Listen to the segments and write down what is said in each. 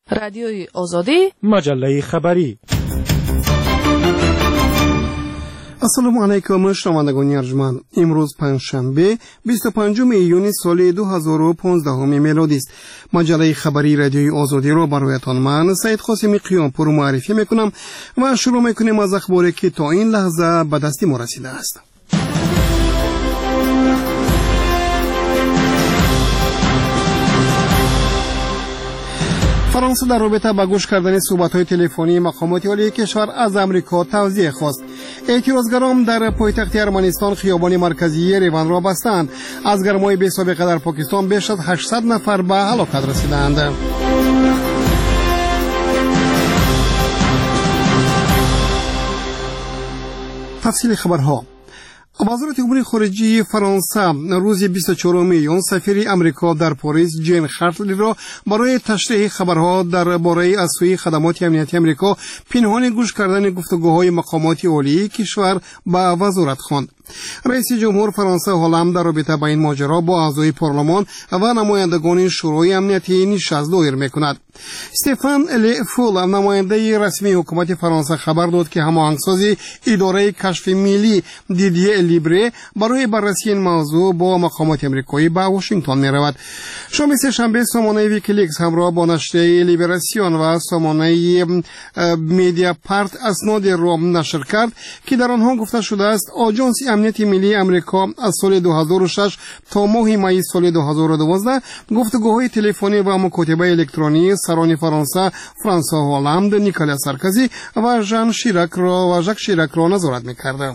رادیوی آزادی، مجله خبری. السلام علیکم شنوندگان ارجمند. امروز پنجشنبه 25 ایون سال 2015 میلادی است. مجله خبری رادیوی آزادی را برایتان من سید قاسمی قیامپور معرفی میکنم و شروع میکنیم از اخباری که تا این لحظه به دست ما رسیده است. فرانسه در رابطه با گوش کردن صحبت‌های تلفنی مقامات عالی کشور از امریکا توضیح خواست. اعتراضگران در پایتخت ارمنستان خیابان مرکزی یریوان را بستند. از گرمای بی‌سابقه در پاکستان بیش از 800 نفر به هلاکت رسیدند. تفصیل خبرها. وزارت امور خارجه فرانسه روز 24 ایون سفیر امریکا در پاریس جین خارتلی را برای تشریح خبرها درباره از سوی خدمات امنیتی امریکا پنهان گوش کردن گفتگوهای مقامات عالی کشور به وزارت خواند. رئیس جمهور فرانسه هولند در رابطه با این ماجرا با اعضای پارلمان و نمایندگان شورای امنیتی نشست دایر میکند. استفان لی فول نماینده رسمی حکومت فرانسه خبر داد که هماهنگسازی اداره کشف ملی دیدیه لیبره برای بررسی این موضوع با مقامات امریکایی به واشنگتن میرود. شام سه‌شنبه سامانه ویکیلیکس همراه با نشریه لیبراسیون و سامانه میدیا پارت اسناد را نشر کرد که در آنها گفته شده است آژانس امنیتی ملی امریکا از سال 2006 تا ماه می سال 2012 گفتگوهای تلفنی و مکاتبه الکترونی سران فرانسه فرانسوا هولند، نیکولاس سارکوزی و ژاک شیراک را نظارت می‌کرد.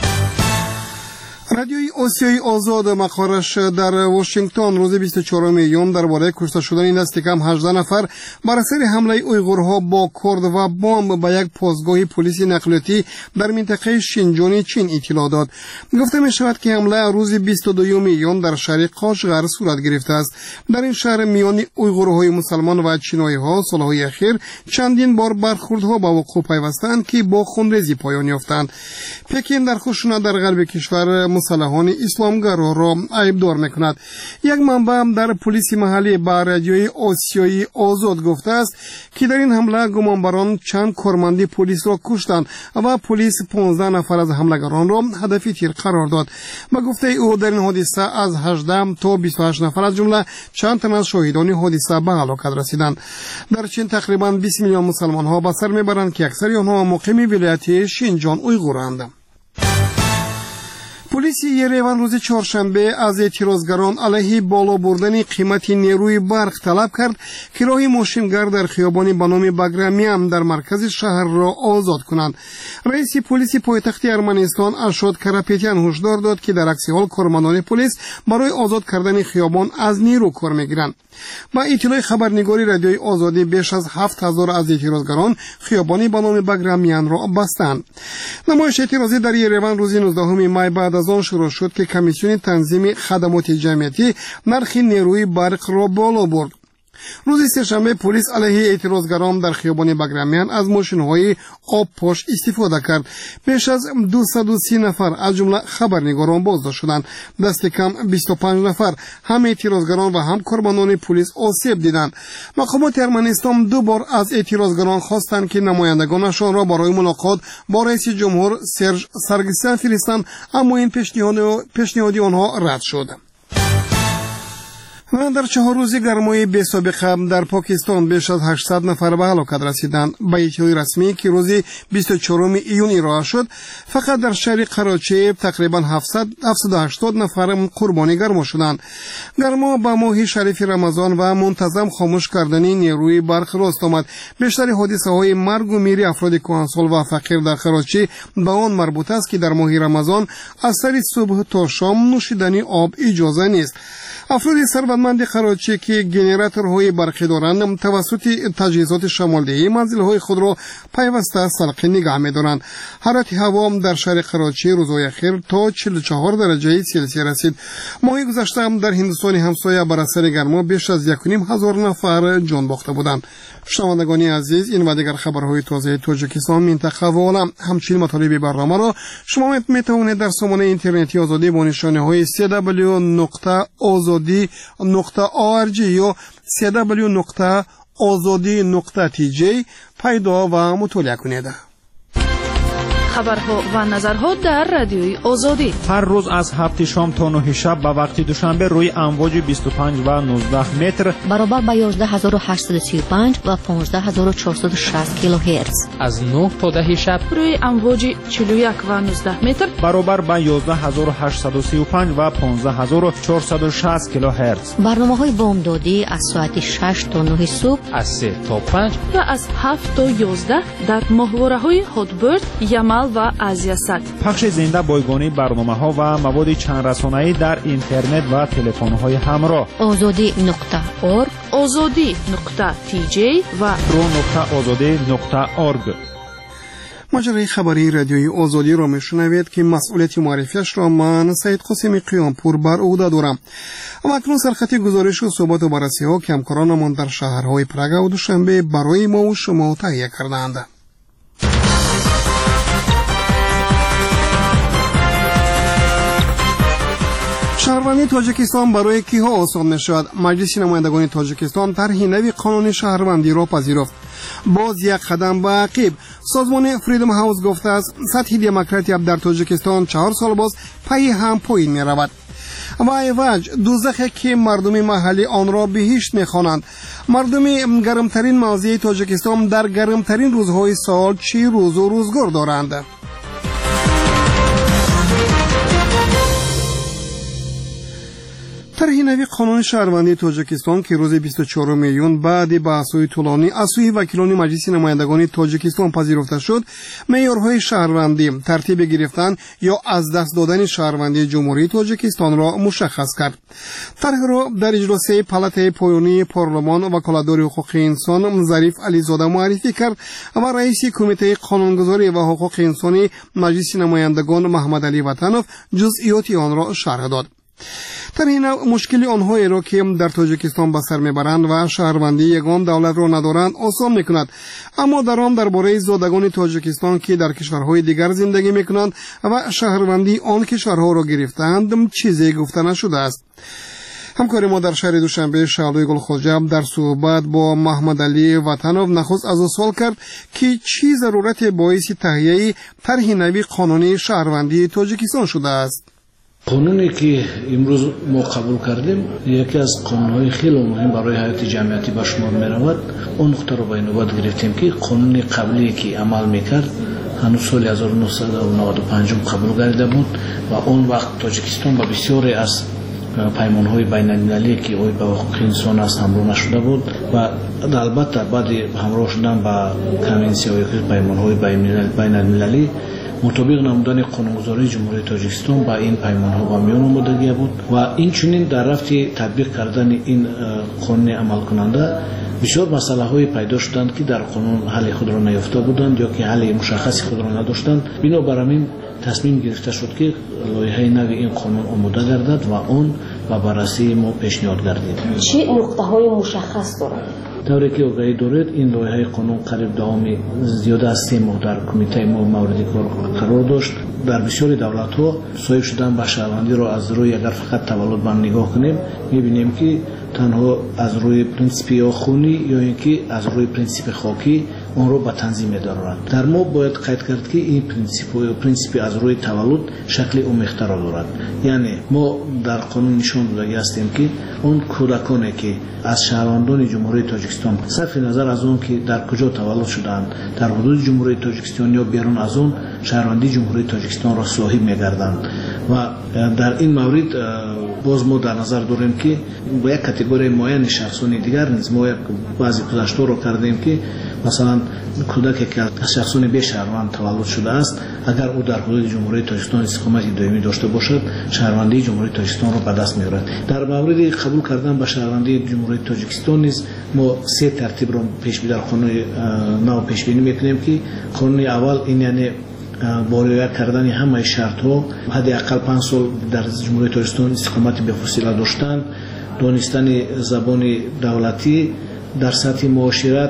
رادیوی آسیای آزاد مقرش در واشنگتن روز 24 ایون درباره کشته شدن دست کم 18 نفر بر اثر حمله اویغورها با کرد و بمب به یک پاسگاه پلیس نقلیاتی در منطقه شینجونی چین اطلاع داد. گفته می شود که حمله روز 22 ایون در شهر قاشغر صورت گرفته است. در این شهر میان اویغورهای مسلمان و چینایی‌ها سالهای اخیر چندین بار برخوردها به وقوع پیوستند که با خونریزی پایان یافتند. پکین در خشونت در غرب کشور مسلحان اسلامگرا را عیبدار میکند. یک منبع در پلیس محلی به رادیوی آسیایی آزاد گفته است که در این حمله گمانبران چند کارمند پلیس را کشتند و پلیس 15 نفر از حملگران را هدف تیر قرار داد. به گفته او در این حادثه از 18 تا 28 نفر از جمله چند تن از شاهدان حادثه به هلاکت رسیدند. در چین تقریبا 20 میلیون مسلمان ها به سر میبرند که اکثر آنها مقیم ولایت شینجان اویغورند. پلیس یریوان روز چهارشنبه از اعتراضگران علیه بالا بردن قیمت نیروی برق طلب کرد که راه ماشینگر در خیابان به نام باگرامیان در مرکز شهر را آزاد کنند. رئیس پلیس پایتخت ارمنستان ارشاد کراپیتیان هشدار داد که در عکس حال کارمندان پلیس برای آزاد کردن خیابان از نیرو کار میگیرند. با اطلاع خبرنگاری رادیوی آزادی بیش از 7000 از اعتراضگران خیابانی به نام باگرامیان را بستند. نمایش اعتراضی در یریوان روز 19 می بعد از آن شروع شد که کمیسیون تنظیم خدمات جمعیتی نرخ نیروی برق را بالا برد. روز سه‌شنبه پلیس علیه اعتراضگران در خیابان باگرامیان از ماشین‌های آب پاش استفاده کرد. بیش از 230 نفر از جمله خبرنگاران بازداشت شدند. دست کم 25 نفر هم اعتراضگران و هم کارمندان پلیس آسیب دیدند. مقامات ارمنستان دو بار از اعتراضگران خواستند که نمایندگانشان را برای ملاقات با رئیس جمهور سرژ سارگسیان فرستند، اما این پیشنهاد آنها رد شد. و در 4 روز گرمای بی‌سابقه در پاکستان بیش از 800 نفر به هلاکت رسیدند. با اطلاع رسمی که روز 24 ایون ارائه شد فقط در شهر کراچی تقریبا 780 نفر قربانی گرما شدند. گرما با ماه شریف رمضان و منتظم خاموش کردن نیروی برق راست آمد. بیشتر حادثه های مرگ و میر افراد کهنسال و فقیر در کراچی به آن مربوط است که در ماه رمضان از سر صبح تا شام نوشیدن آب اجازه نیست. افراد ثروتمند کراچی که گنراتورهای برقی دارند توسط تجهیزات شمالدهی منزل‌های خود را پیوسته سلقی نگاه می‌دارند. حرارت هوا در شهر کراچی روزهای اخیر تا 44 درجه سلسیوس رسید. ماه گذشته در هندوستان همسایه بر اثر گرما بیش از 1,500 نفر جان باخته بودند. شنوندگان عزیز، این و دیگر خبرهای تازه تاجیکستان، منطقه و عالم همچنین مطالب برنامه را شما میتوانید در سامانه اینترنتی آزادی با نشانه‌های www.azadi.org یا www.azadi.org ozodi.tj پیدا و مطالعه کنید. خبرها و نظرها در رادیوی آزادی هر روز از 7 شام تا 9 شب به وقت دوشنبه روی امواج 25 و 19 متر برابر با 11835 و 15460 کیلوهرتز. از 9 تا 10 شب روی امواج 41 و 19 متر برابر با 11835 و 15460 کیلوهرتز. برنامه‌های بامدادی از ساعت 6 تا 9 صبح، از 3 تا 5 و از 7 تا 11 در ماهواره‌های هاتبرد، یمل و آزیاسات. پخش زنده بایگانی برنامه‌ها و مواد چند رسانه‌ای در اینترنت و تلفن‌های همراه. azodi.org، azodi.tj و pro.azadi.org. مجره خبری رادیوی آزادی را میشنوید که مسئولیت معرفیش را من سید قاسم قیامپور بر عهده دارم. اما اکنون سرخط گزارش و صحبت و بررسی ها که همکارانمان در شهرهای پراگ و دوشنبه برای ما و شما تهیه کردند. شهروندی تاجیکستان برای کیها آسان میشود؟ مجلس نمایندگان تاجیکستان طرح نوی قانون شهروندی را پذیرفت. باز یک قدم به عقب. سازمان فریدم هاوس گفته است سطح دموکراسی در تاجیکستان 4 سال باز پای هم پایین می رود. و ایواج دوزخی که مردم محلی آن را بهشت می‌خوانند. مردم گرمترین موضع تاجیکستان در گرمترین روزهای سال 40 روز و روزگار دارند. طرح نوی قانون شهروندی تاجیکستان که روز 24 میلیون بعد بحث‌های طولانی از سوی وکیلان مجلس نمایندگان تاجیکستان پذیرفته شد، معیارهای شهروندی، ترتیب گرفتن یا از دست دادن شهروندی جمهوری تاجیکستان را مشخص کرد. طرح را در اجلاس پالاتای پایانی پارلمان وکالتدار حقوق انسان ظریف علیزاده معرفی کرد و رئیس کمیته قانونگذاری و حقوق انسانی مجلس نمایندگان محمد علی وطنوف جزئیات آن را شرح داد. در این مشکلی آنهایی را که در تاجیکستان به سر میبرند و شهروندی یگان دولت را ندارند آسان میکند، اما در آن درباره زادگان تاجیکستان که در کشورهای دیگر زندگی میکنند و شهروندی آن کشورها را گرفتند چیزی گفته نشده است. همکار ما در شهر دوشنبه شهلوی گلخوجه در صحبت با محمد علی وطنوف نخست از او سوال کرد که چی ضرورت باعث تهیه طرح نوی قانونی شهروندی تاجیکستان شده است. قانونی که امروز ما قبول کردیم یکی از قانون‌های خیلی مهم برای حیات جمعیتی به شمار می‌رود. اون نقطه رو به نوبت گرفتیم که قانون قبلی که عمل می‌کرد هنوز سال 1995 قبول گردیده بود و اون وقت تاجیکستان با بسیاری از پیمان‌های بین‌المللی که اوی به حقوق انسان است همراه نشده بود و البته بعد همراه شدن با کنونسیون یا پیمان‌های بین‌المللی مطابق نمودن قانونگذاری جمهوری تاجیکستان با این پیمان‌ها با میان آمدگی بود و این چنین در رفت تطبیق کردن این قانون عمل کننده بسیار مسائل‌های پیدا شدند که در قانون حل خود را نیافته بودند یا که حل مشخص خود را نداشتند. بنابراین تصمیم گرفته شد که لایحه نوی این قانون آماده گردد و اون و بررسی ما پیشنهاد گردید. چه نقطه‌های مشخص دارد؟ طوری که آگاهی دارید این لایحه قانون قریب دوام زیاده از 3 ماه در کمیته ما مورد کار قرار داشت. در بسیاری دولت‌ها صاحب شدن به شهروندی را از روی اگر فقط تولد به نگاه کنیم می‌بینیم که تنها از روی پرینسیپ خونی یا اینکه از روی پرینسیپ خاکی اون رو به تنظیم دارند. در ما باید قید کرد که این پرینسیپ از روی تولد شکل اومیخته را دارد. یعنی ما در قانون نشان داده هستیم که اون کودکانی که از شهروندان جمهوری تاجیکستان صرف نظر از اون که در کجا تولد شدند در حدود جمهوری تاجیکستان یا بیرون از اون شهروندی جمهوری تاجیکستان را صاحب می‌گردند و در این مورد باز ما در نظر داریم که با یک کاتگوری معین شخصان دیگر نیز ما بعضی گذشته رو کردیم که مثلا کودکی که از شخصان به شهروند تولد شده است اگر او در حدود جمهوری تاجیکستان اقامت دائمی داشته باشد شهروندی جمهوری تاجیکستان را به دست می‌آورد. در مورد قبول کردن به شهروندی جمهوری تاجیکستان نیز ما 3 ترتیب را پیش بینی در قانون نو پیش بینی می‌کنیم که قانون اول این یعنی با رعایت کردن همه شرط‌ها حداقل 5 سال در جمهوری تاجیکستان اقامت به فاصله داشتن، دانستن زبان دولتی در سطح معاشرت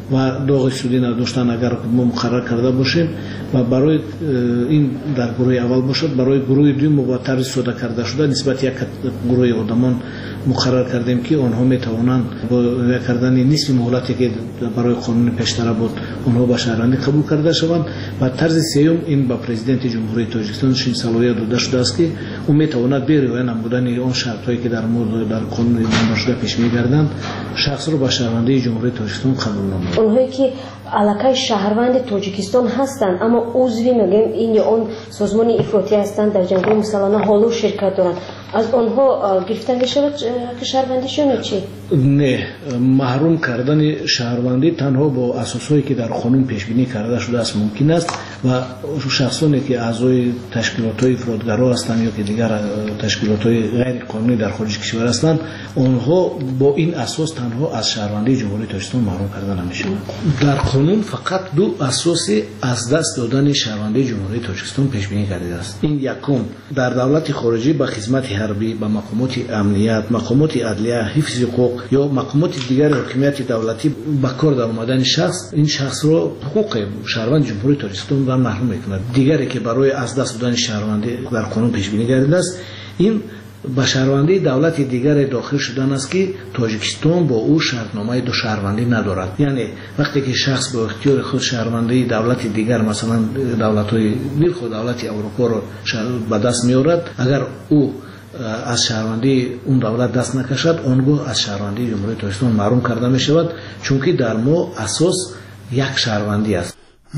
و داغ سودی نداشتن اگر ما مقرر کرده باشیم و برای این در گروه اول باشد، برای گروه دوم با طرز ساده کرده شده نسبت یک گروه آدمان مقرر کردیم که آنها میتوانند با کردن نصف مهلتی که برای قانون پیشتر بود آنها به شهروندی قبول کرده شوند. و طرز سوم این با پرزیدنت جمهوری تاجیکستان شین صلاحیت داده شده است که او میتواند به رعایت نمودن آن شرط‌هایی که در مورد در قانون اعلام شده پیش می‌گردند شخص را به شهروندی جمهوری تاجیکستان قبول نماید. اونهایی که علاقه شهروند تاجیکستان هستند اما عضوی میگیم این یا اون سازمان افراطی هستند در جنگ مسلحانه حالا شرکت دارند، از آنها گرفتن میشود که شهروندیشون چی؟ نه، محروم کردن شهروندی تنها با اساسایی که در قانون پیش بینی کرده شده است ممکن است و شخصانی که اعضای تشکیلات‌های افراطگرا هستند یا که دیگر تشکیلات‌های غیر قانونی در خارج کشور هستند آنها با این اساس تنها از شهروندی جمهوری تاجیکستان محروم کرده نمیشوند. در قانون فقط دو اساس از دست دادن شهروندی جمهوری تاجیکستان پیش بینی کرده است. این یکم در دولت خارجی به خدمت حربی، به مقامات امنیت، مقامات عدلیه، حفظ حقوق یا مقامات دیگر حکومت دولتی به کار در آمدن شخص این شخص را حقوق شهروند جمهوری تاجیکستان را محروم می‌کند. دیگری که برای از دست دادن شهروندی در قانون پیش بینی کرده است این با شهروندی دولت دیگر داخل شدن است که تاجیکستان با او شرطنامه دو شهروندی ندارد. یعنی وقتی که شخص با اختیار خود شهروندی دولت دیگر مثلا دولت‌های بالخصوص دولت اروپا را به دست می‌آورد، اگر او از شهروندی اون دولت دست نکشد آنگاه از شهروندی جمهوری تاجیکستان محروم کرده می شود، چون که در ما اساس یک شهروندی است.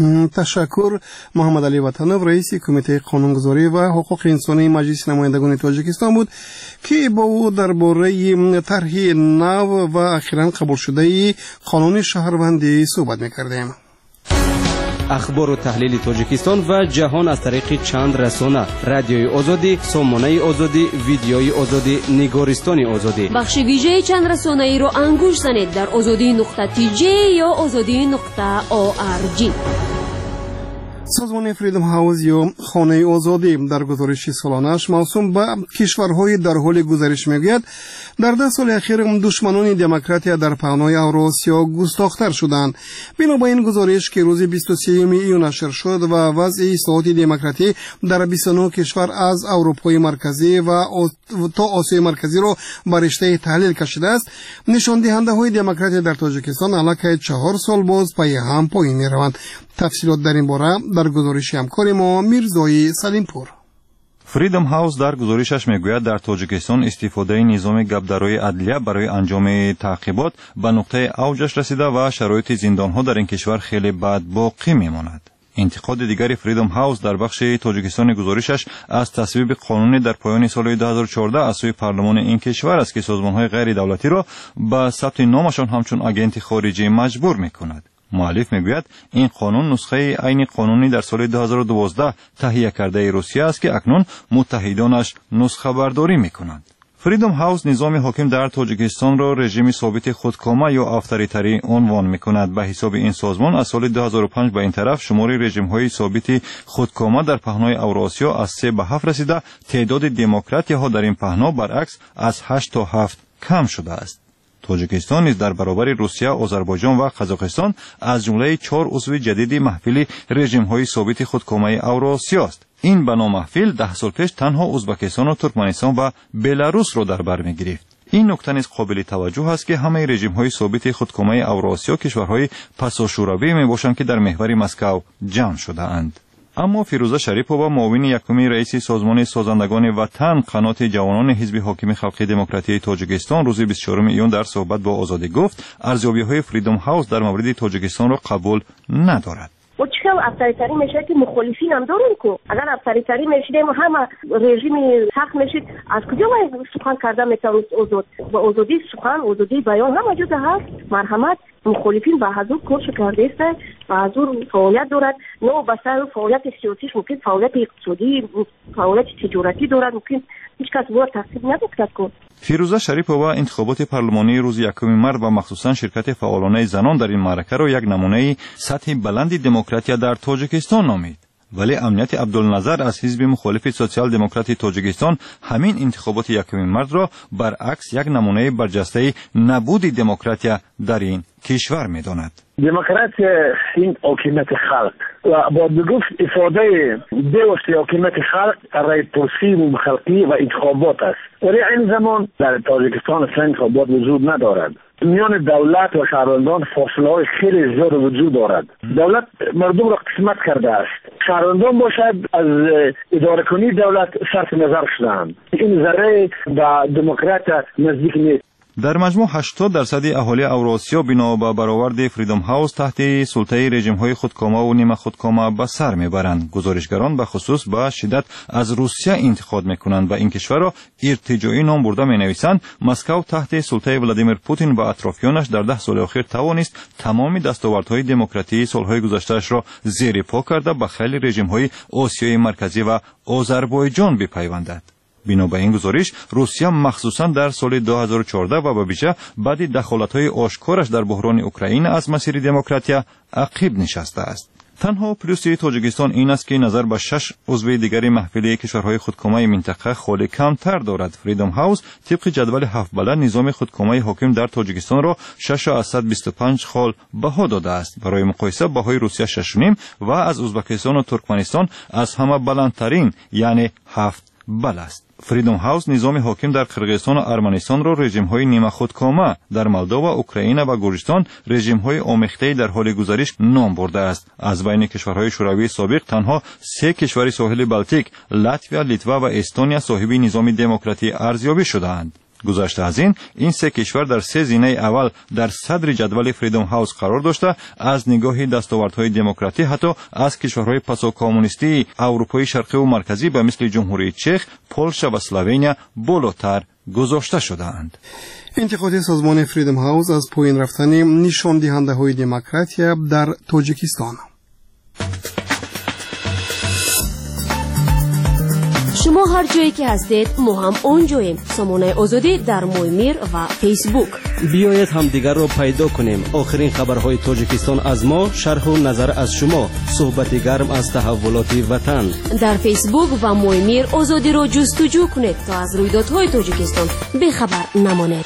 تشکر. محمد علی وطنов رئیس کمیته قانونگذاری و حقوق انسانی مجلس نمایندگان تاجیکستان بود که با او درباره طرح نو و اخیراً قبول شده قانون شهروندی صحبت می‌کردیم. اخبار و تحلیل تاجیکستان و جهان از طریق چند رسانه: رادیوی آزادی، سامانه آزادی، ویدیوی آزادی، نگارستان آزادی. بخش ویژه چند رسانه ای را انگوش زنید در azadi.tj یا azadi.org. سازمان فریدم هاوس یا خانه آزادی در گزارش سالانه‌اش موسوم به کشورهای در حال گزارش میگوید در 10 سال اخیر دشمنان دموکراسی در پهنای اوراسیا گستاخ‌تر شدند. بنابراین گزارش که روز 23 ایون نشر شد و وضع اصلاحات دموکراسی در 29 کشور از اروپای مرکزی و تا آسیای مرکزی را بر رشته تحلیل کشیده است، نشان دهنده های دموکراسی در تاجیکستان علاقه 4 سال باز پای هم پایین می‌روند. تفصیلات در این باره در گزارش همکار ما میرزای سلیمپور. فریدم هاوس در گزارشش میگوید در تاجیکستان استفاده نظام گبدرای عدلیه برای انجام تعقیبات به نقطه اوجش رسیده و شرایط زندانها در این کشور خیلی بد باقی میماند. انتقاد دیگری فریدم هاوس در بخش تاجیکستان گزارشش از تصویب قانونی در پایان سال 2014 از سوی پارلمان این کشور است که سازمان‌های غیر دولتی را به ثبت نامشان همچون آگنت خارجی مجبور می‌کند. مؤلف میگوید این قانون نسخه عین قانونی در سال 2012 تهیه کرده روسیه است که اکنون متحدانش نسخه برداری میکنند. فریدم هاوس نظام حاکم در تاجیکستان را رژیم ثابت خودکامه یا افطاریتری عنوان میکند. به حساب این سازمان از سال 2005 به این طرف شمار رژیم‌های ثابت خودکامه در پهنای اوراسیا از 3 به 7 رسیده، تعداد دموکرات‌ها در این پهنا برعکس از 8 تا 7 کم شده است. تاجیکستان نیز در برابر روسیه، آذربایجان و قزاقستان از جمله 4 عضو جدید محفل رژیم‌های ثابت خودکامه اوراسیا است. این بنا محفل 10 سال پیش تنها ازبکستان و ترکمنستان و بلاروس را در بر می‌گرفت. این نکته نیز قابل توجه است که همه رژیم‌های ثابت خودکامه اوراسیا کشورهای پساشوروی میباشند که در محور مسکو جمع شده‌اند. اما فیروزه شریپова معاون یکم رئیس سازمان سازندگان وطن قنات جوانان حزب حاکم خلق دموکراتی تاجیکستان روز 24 ایون در صحبت با آزادی گفت ارزیابی‌های فریدم هاوس در مورد تاجیکستان را قبول ندارد. و چرا افطاریتری میشه که مخالفین هم دارن که اگر افطاریتری میشیم همه رژیم سخت میشید از کجا باید سخن کرده میتونید و آزادی سخن آزادی بیان هم موجود هست. مرحمت مخالفین به حضور کارش کرده است و حضور فعالیت دارد، نه بسر فعالیت سیاسیش ممکن فعالیت اقتصادی فعالیت تجارتی دارد، ممکن هیچ کس باید تقسیم نکند کن. فیروزه شریپova انتخابات پارلمانی روز 1 مارس و مخصوصا شرکت فعالان زنان در این معرکه را یک نمونه سطح بلند دموکراسی در تاجیکستان نامید. ولی امنیت عبدالنظر از حزب مخالف سوسیال دموکراتی تاجیکستان همین انتخابات 1 مارس را برعکس یک نمونه برجسته نبود دموکراسی در این کشور می‌داند. دموکراسی این حکومت خلق و با گفت ifade دوست حکومت خلق رای پرسی و خلقی و انتخابات است. ولی این زمان در تاجیکستان اصلا انتخابات وجود ندارد. میان دولت و شهروندان فاصله خیلی زیاد وجود دارد. دولت مردم را قسمت کرده است. شهروندان باشد از اداره کنی دولت صرف نظر شدند. این ذره به دموکراسی نزدیک نیست. در مجموع 80% اهالی اوراسیا بنا به برآورد فریدم هاوس تحت سلطه رژیم‌های خودکامه و نیمه خودکامه به سر میبرند. گزارشگران به خصوص به شدت از روسیه انتقاد میکنند و این کشور را ارتجاعی نام برده مینویسند. مسکو تحت سلطه ولادیمیر پوتین و اطرافیانش در 10 سال اخیر توانست تمام دستاوردهای دموکراتی سالهای گذشته‌اش را زیر پا کرده به خیلی رژیم‌های آسیای مرکزی و آذربایجان بپیوندد. بنا به این گزارش روسیه مخصوصا در سال 2014 و به ویژه بعد دخالت‌های آشکارش در بحران اوکراین از مسیر دموکراسی عقب نشسته است. تنها پلیسی تاجیکستان این است که نظر به 6 عضو دیگر محفل کشورهای خودکامه منطقه خالی کمتر دارد. فریدم هاوس طبق جدول 7 بلد نظام خودکامه حاکم در تاجیکستان را 6 از 125 خال بها داده است. برای مقایسه بهای روسیه 6.5 و از ازبکستان و ترکمنستان از همه بلندترین یعنی 7 بل است. فریدم هاوس نظام حاکم در قرقیزستان و ارمنستان را رژیم‌های نیمه خودکامه، در مولداوا، اوکراین و گرجستان رژیم‌های آمیخته در حال گذارش نام برده است. از بین کشورهای شوروی سابق تنها 3 کشور ساحل بلتیک، لاتویا، لیتوا و استونیا صاحب نظام دموکراتی ارزیابی شده‌اند. گذشته از این 3 کشور در 3 زینه اول در صدر جدول فریدم هاوس قرار داشته از نگاه دستاوردهای دموکراتی حتی از کشورهای پسا کمونیستی اروپای شرقی و مرکزی به مثل جمهوری چک، پولشا و اسلوونیا بالاتر گذاشته شده‌اند. انتقاد سازمان فریدم هاوس از پایین رفتن نشان دهنده های دموکراسی در تاجیکستان. شما هر جایی که هستید ما هم اونجاییم. سامانه آزادی در مویمیر و فیسبوک. بیایید هم دیگر رو پیدا کنیم. آخرین خبرهای تاجیکستان از ما، شرح و نظر از شما، صحبت گرم از تحولات وطن. در فیسبوک و مویمیر آزادی رو جستجو کنید تا از رویدادهای تاجیکستان بخبر نمانید.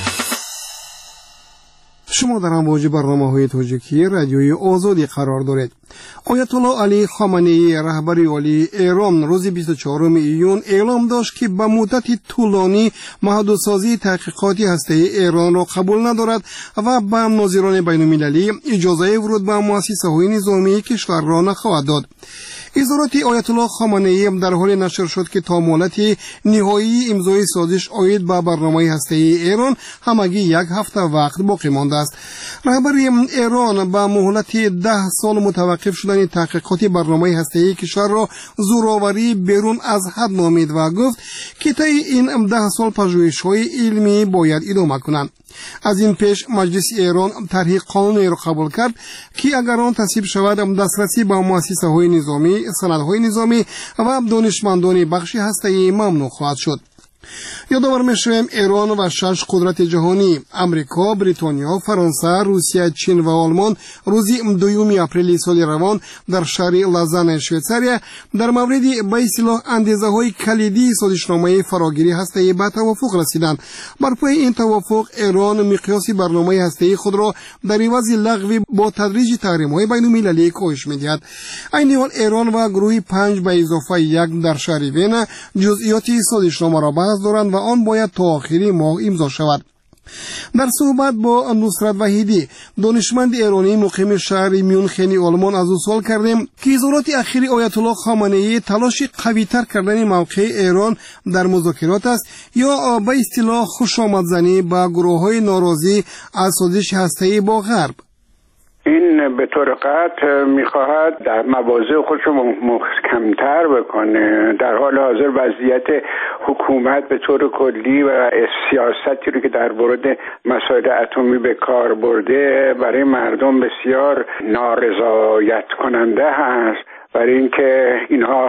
شما در امواج برنامه‌های تاجیکی رادیوی آزادی قرار دارید. آیت الله علی خامنه‌ای رهبر عالی ایران روز 24 ایون اعلام داشت که به مدت طولانی محدودسازی تحقیقاتی هسته‌ای ایران را قبول ندارد و به ناظران بین‌المللی اجازه ورود به مؤسسه‌های نظامی کشور را نخواهد داد. اظهارات آیت الله خامنه‌ای در حال نشر شد که تا مهلت نهایی امضای سازش عاید به برنامه هسته‌ای ایران همگی 1 هفته وقت باقی مانده است. رهبر ایران به مهلت 10 سال متوقف شدن تحقیقات برنامه هسته‌ای کشور را زورآوری بیرون از حد نامید و گفت که طی این 10 سال پژوهش‌های علمی باید ادامه کنند. از این پیش مجلس ایران طرح قانونی را قبول کرد که اگر آن تصویب شود دسترسی به مؤسسه‌های نظامی، سندهای نظامی و دانشمندان بخش هسته‌ای ممنوع خواهد شد. یادآور می‌شویم ایران و 6 قدرت جهانی امریکا، بریتانیا، فرانسه، روسیه، چین و آلمان روز 2 اپریل سال روان در شهر لازن شویتزاریا در مورد به اصطلاح اندیزه‌های کلیدی سازشنامه فراگیری هسته‌ای به توافق رسیدند. بر پای این توافق ایران مقیاس برنامه هسته‌ای خود را در عوض لغو با تدریج تحریم‌های بین‌المللی کاهش می‌دهد. این حال ایران و گروه 5 به اضافه 1 در شهر وین جزئیات سازشنامه را بحث دارند و آن باید تا آخری ماه امضا شود. در صحبت با نصرت وحیدی دانشمند ایرانی مقیم شهر میونخن آلمان از او سوال کردیم که اظهارات اخیر آیت الله خامنه‌ای تلاش قوی‌تر کردن موقع ایران در مذاکرات است یا به اصطلاح خوشامدزنی به گروه‌های ناراضی از سازش هسته‌ای با غرب. این به طور قطع میخواهد در مواضع خودش رو محکم‌تر بکنه. در حال حاضر وضعیت حکومت به طور کلی و سیاستی رو که در مورد مسائل اتمی به کار برده برای مردم بسیار نارضایت کننده هست، برای اینکه اینها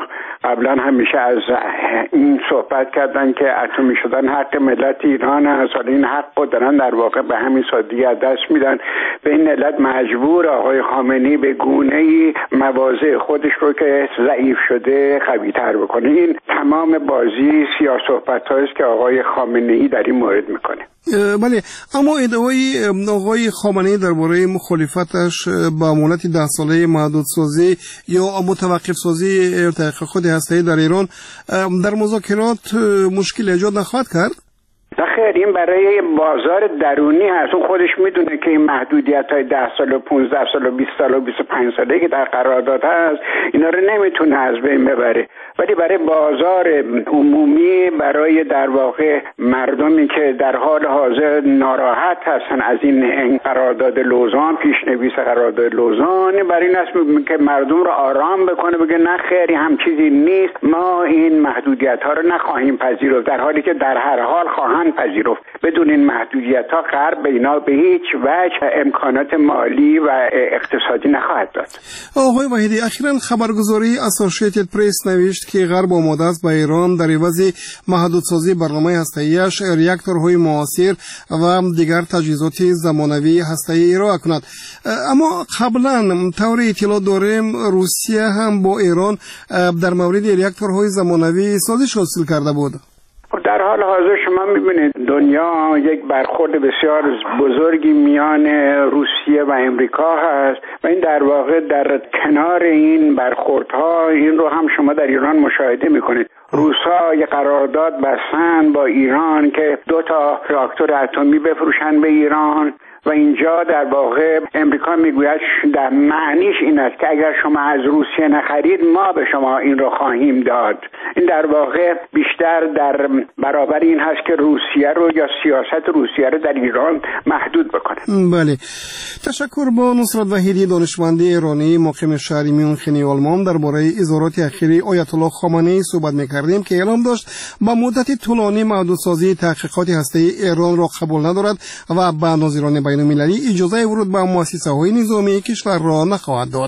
قبلا همیشه از این صحبت کردن که اتمی شدن حق ملت ایران است، حالا این حق رو دارن در واقع به همین سادگی از دست میدن. به این علت مجبور آقای خامنه‌ای به گونه‌ای مواضع خودش رو که ضعیف شده قوی‌تر بکنه. این تمام بازی سیاه صحبت‌هایی است که آقای خامنه‌ای در این مورد میکنه. بله، اما ادعای آقای خامنه‌ای درباره مخالفتش با مهلت 10 ساله محدودسازی یا متوقف سازی تحقیقات هسته‌ای در ایران در مذاکرات مشکل ایجاد نخواهد کرد؟ خیر، این برای بازار درونی هست. اون خودش میدونه که این محدودیت‌های 10 سال و 15 سال و 20 سال و 25 ساله که در قرارداد هست اینا رو نمیتونه از بین ببره، ولی برای بازار عمومی، برای در واقع مردمی که در حال حاضر ناراحت هستن از این قرارداد لوزان، پیشنویس قرارداد لوزان، برای این است که مردم رو آرام بکنه، بگه نه خیری هم چیزی نیست، ما این محدودیت‌ها رو نخواهیم پذیرفت، در حالی که در هر حال خواهند پذیرفت. بدون این محدودیت‌ها غرب به اینا به هیچ وجه امکانات مالی و اقتصادی نخواهد داد. آقای وحیدی، اخیراً خبرگزاری اسوسییتد پرس نوشت که غرب آماده است با ایران در عوض محدودسازی برنامه هسته‌ایش ریاکتورهای معاصر و دیگر تجهیزات زمانوی هسته‌ای ارائه کند. اما قبلا طور اطلاع داریم روسیه هم با ایران در مورد ریاکتورهای زمانوی سازش حاصل کرده بود. در حال حاضر شما میبینید دنیا یک برخورد بسیار بزرگی میان روسیه و امریکا هست و این در واقع در کنار این برخوردها این رو هم شما در ایران مشاهده میکنید. روس‌ها یک قرارداد بستن با ایران که 2 راکتور اتمی بفروشن به ایران و اینجا در واقع امریکا میگوید در معنیش این است که اگر شما از روسیه نخرید ما به شما این رو خواهیم داد. این در واقع بیشتر در برابر این هست که روسیه رو یا سیاست روسیه رو در ایران محدود بکنه. بله، تشکر. با نصرت وحیدی، دانشمند ایرانی مقیم شهر میونخ آلمان، درباره اظهارات اخیری آیت الله خامنه‌ای صحبت می‌کردیم که اعلام داشت با مدت طولانی محدودسازی تحقیقات هسته‌ای ایران را قبول ندارد و به ناظران بین‌المللی اجازه ورود به مؤسسه‌های نظامی کشور را نخواهد داد.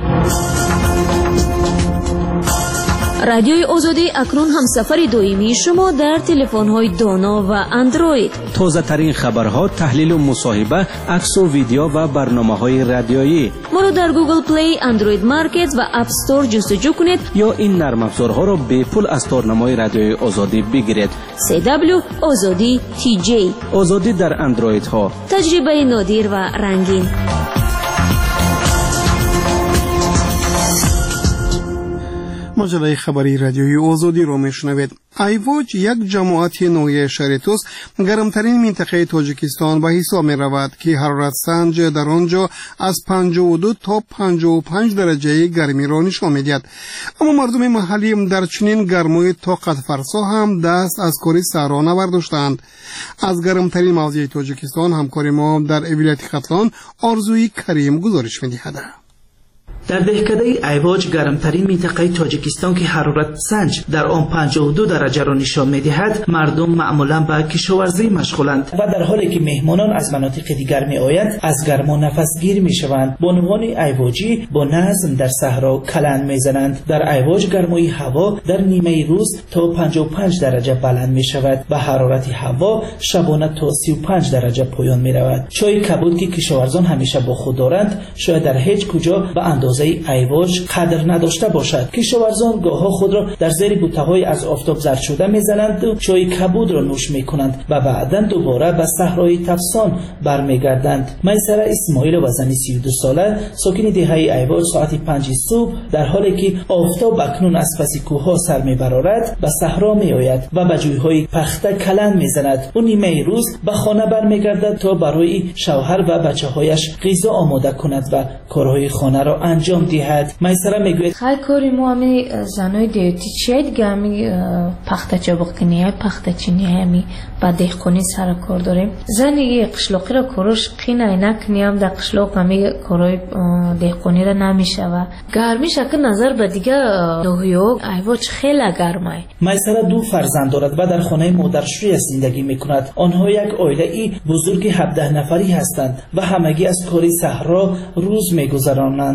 رادیوی آزادی اکنون همسفر دویمی شما در تلفن‌های دانا و اندروید. تازه ترین خبرها، تحلیل و مصاحبه، عکس و ویدیو و برنامه‌های رادیویی. ما رو در گوگل پلی، اندروید مارکت و اپ استور جستجو کنید یا این نرم افزارها را به پول از تارنمای رادیوی آزادی بگیرید. CW آزادی TJ. آزادی در اندروید ها. تجربه نادر و رنگین. مجله خبری رادیوی آزادی را میشنوید. ایواج، یک جماعت نوعی شهر توس، گرمترین منطقه تاجیکستان به حساب می رود که حرارت سنج در آنجا از 52 تا 55 درجه گرمی را نشان می دهد. اما مردم محلی در چنین گرمای طاقت فرسا هم دست از کار صحرا نبرداشتند. از گرمترین موضع تاجیکستان همکار ما در ولایت ختلان آرزوی کریم گزارش می دهد. در دهکده ایواج، گرمترین منطقه تاجیکستان که حرارت سنج در آن 52 درجه را نشان می‌دهد، مردم معمولاً به کشاورزی مشغولند و در حالی که مهمانان از مناطق دیگر می‌آیند از گرما نفسگیر می‌شوند. بانوان ایواجی با نظم در صحرا کلند می‌زنند. در ایواج گرمای هوا در نیمه روز تا 55 درجه بلند می‌شود و حرارت هوا شبانه تا 35 درجه پایان می‌رود. چای کبود که کشاورزان همیشه با خود دارند شاید در هیچ کجا به اندازه ایواج قدر نداشته باشد. کشاورزان گاه‌ها خود را در زیر بوته‌های از آفتاب زرد شده می‌زنند و چای کبود را نوش می‌کنند و بعداً دوباره به صحرای تفسان برمیگردند. میسره اسماعیل وزنی 32 ساله ساکن دهه ایواج ساعت 5 صبح در حالی که آفتاب اکنون از پس کوه‌ها سر می‌برارد به صحرا می‌آید و به جوی‌های پخته کلند می‌زند. او نیمه روز به خانه برمیگردد تا برای شوهر و بچه‌هایش غذا آماده کند و کارهای خانه را انجام دهد. میسره میگوید خیلی کاری ما همی زنای دیوتی چیه دیگه همی پخته چابق کنی های پخته چینی همی با دهقانی سر کار داریم. زنی قشلاقی را کروش قین اینک نیم در قشلاق همی کارای دهقانی را نمیشه و گرمی شکل نظر به دیگه دوهیو ایواج خیلی گرمه. میسره 2 فرزند دارد و در خانه مادرشویش زندگی میکند. آنها یک عائله بزرگ 17 نفری هستند و همگی از کار صحرا روز میگذرانند.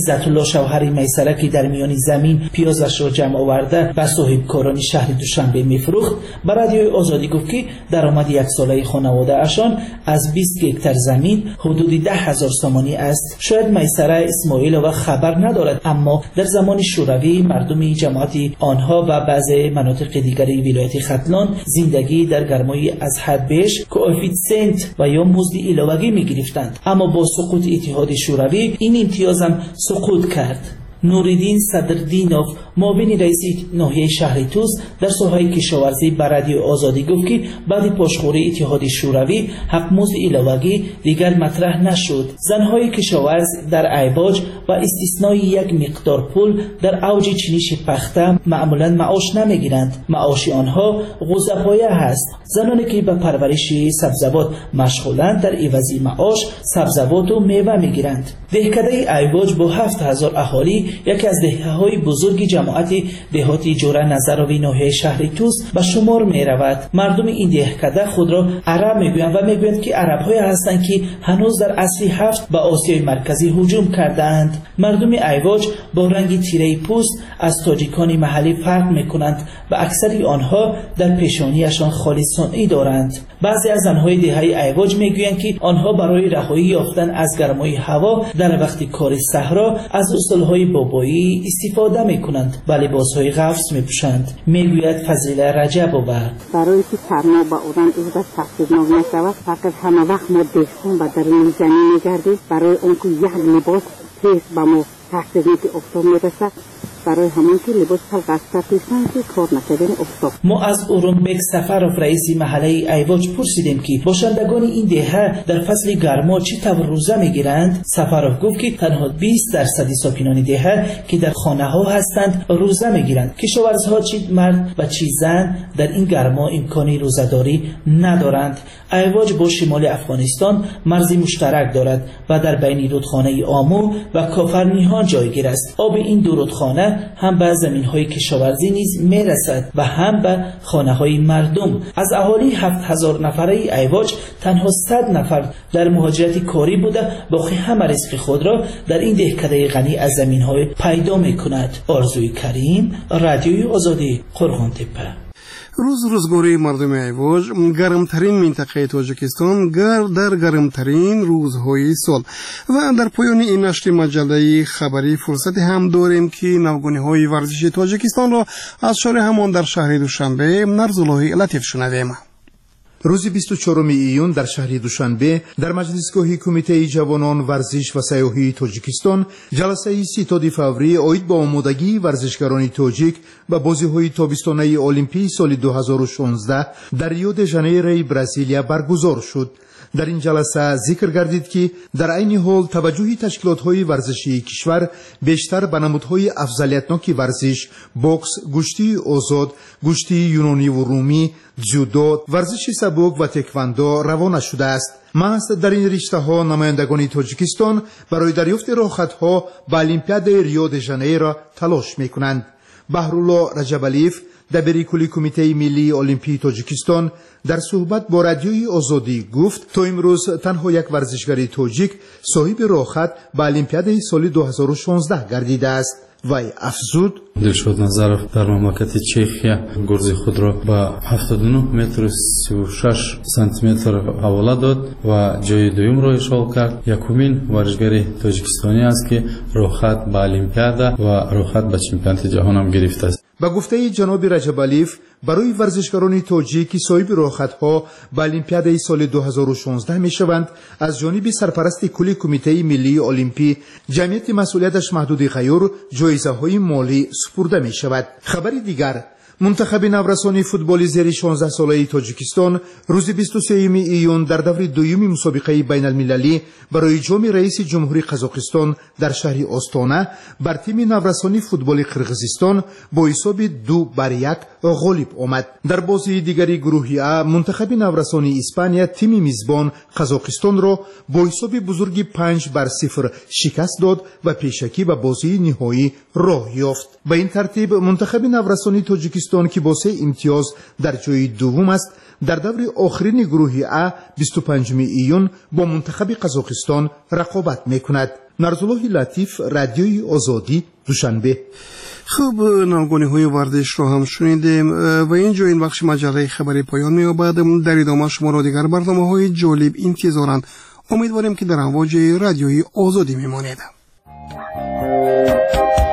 عزت الله شوهر میسره که در میان زمین پیازش را جمع آورده و صاحبکاران شهر دوشنبه میفروخت، به رادیوی آزادی گفت که درآمد یک ساله خانواده اشان از 20 هکتار زمین حدود 10,000 سامانی است. شاید میسره اسماعیل و خبر ندارد، اما در زمان شوروی مردم جماعتی آنها و بعضی مناطق دیگری ولایت ختلان زندگی در گرمای از حد بیش کوئفیسیانت و یا مزد علاوه‌ای می‌گرفتند، اما با سقوط اتحاد شوروی این امتیاز هم سقوط کرد. نوریدین صدردینوف معاون رئیس ناحیه شهر توس در ساحه کشاورزی به رادیو آزادی گفت که بعد پاشخوری اتحاد شوروی حق مزد علاوه‌ای دیگر مطرح نشد. زنهای کشاورز در ایواج و استثنای یک مقدار پول در اوج چینش پخته معمولا معاش نمیگیرند. معاش آنها غوزه‌پایه هست. زنانی که به پرورش سبزیجات مشغولند در عوضی معاش سبزیجات و میوه میگیرند. دهکده ایواج با 7,000 اهالی یکی از دهه‌های بزرگ جماعت دهاتی جوره نظراوی ناحیه شهر توس به شمار می رود. مردم این دهکده خود را عرب میگویند و میگویند که عرب‌های هستند که هنوز در عصر هفت به آسیای مرکزی هجوم کردند. مردم ایواج با رنگ تیره پوست از تاجیکان محلی فرق میکنند و اکثری آنها در پیشانیشان خالی صنعی دارند. بعضی از زنهای دهه ایواج میگویند که آنها برای رهایی یافتن از گرمای هوا در وقت کار صحرا از اصولهای بابایی استفاده میکنند و لباسهای غفص میپوشند. میگوید فضیله رجب‌آور برای که سرما با اوران ایودا تحصیلناک نشود، فقط همه وقت ما دهقان و درون زمین میگردیم برای اون که یک لباس تیز با ما تحصیلناک افتاد میرسد، برای همون که لباس خلق از تفیشن که کار نکردن افتاد. ما از اورونبک سفروف رئیس محله ایواج پرسیدیم که باشندگان این دهه در فصل گرما چه طور روزه میگیرند. سفروف گفت که تنها 20% ساکنان دهه که در خانه ها هستند روزه میگیرند. کشاورزها چه مرد و چه زن در این گرما امکانی روزه‌داری ندارند. ایواج با شمال افغانستان مرزی مشترک دارد و در بین رودخانه آمو و کافرنیهان جایگیر است. آب این دو رودخانه هم به زمین‌های کشاورزی نیز میرسد و هم به خانه‌های مردم. از اهالی 7,000 نفره ایواج تنها 100 نفر در مهاجرت کاری بوده، باقی همه رزق خود را در این دهکده غنی از زمین‌های پیدا می‌کند. آرزوی کریم، رادیوی آزادی، قرغان‌تپه. روزگاری مردم ایواج گرمترین منطقه تاجیکستان در گرمترین روزهای سال و در پایان این نشر مجله خبری فرصت هم داریم که نوگانی‌های ورزشی تاجیکستان را از شهر همان در شهر دوشنبه نرزالله لطیف شنویم. روز 24 ایون در شهر دوشنبه در مجلسگاه کمیته جوانان ورزش و سیاحی تاجیکستان جلسه ستاد فوری اوید با آمادگی ورزشکاران تاجیک به بازی‌های تابستانه المپی سال 2016 در ریو د ژانیرو برزیلیا برگزار شد. در این جلسه ذکر گردید که در عین حال توجه تشکیلات‌های ورزشی کشور بیشتر به نمودهای افضلیتناک ورزش، بوکس، گشتی آزاد، گشتی یونانی و رومی، جودو، ورزش سبک و تکواندو روانه شده است. محض در این رشته‌ها نمایندگان تاجیکستان برای دریافت راحت‌ها به المپیاد ریو د ژانیرو تلاش می‌کنند. بهرالله رجب‌علیف دبیر کلی کمیته ملی المپی تاجیکستان در صحبت با رادیوی آزادی گفت تا امروز تنها یک ورزشکار تاجیک صاحب راحت به المپیاد سال 2016 گردیده است. وی افزود دلشاد نظرов در مملکت چخیا گرز خود را با 79 متر و 36 سانتی متر حواله داد و جای دوم را اشغال کرد. یکمین ورزشکار تاجیکستانی است که راحت به المپیاد و راحت به چمپیونات جهان هم گرفته است. با گفته جناب رجب‌علیف برای ورزشکاران تاجیک که صاحب راحت‌ها به المپیاد سال 2016 می‌شوند از جانب سرپرست کلی کمیته ملی المپی جمعیت مسئولیتش محدود غیر جایزه‌های مالی سپرده می‌شود. خبری دیگر منتخب نورسانی فوتبال زیر 16 ساله تاجیکستان روز 23 ایون در دور دوم مسابقه بین المللی برای جام رئیس جمهوری قزاقستان در شهر آستانه بر تیم نورسانی فوتبال قرقیزستان با حساب 2-1 غالب آمد. در بازی دیگری گروهی ا منتخب نورسانی اسپانیا تیم میزبان قزاقستان را با حساب بزرگی 5-0 شکست داد و پیشکی به بازی نهایی راه یافت. به این ترتیب منتخب نورسانی تاجیکستان که با 3 امتیاز در جای دوم است در دور آخرین گروه ا 25 ایون با منتخب قزاقستان رقابت میکند. نرزالله لطیف، رادیوی آزادی، دوشنبه. خب نامگونی های ورزش رو هم شنیدیم و اینجا این بخش مجله خبری پایان می‌یابد. در ادامه شما را دیگر برنامه های جالب انتظارند. امیدواریم که در امواج رادیوی آزادی میمانید.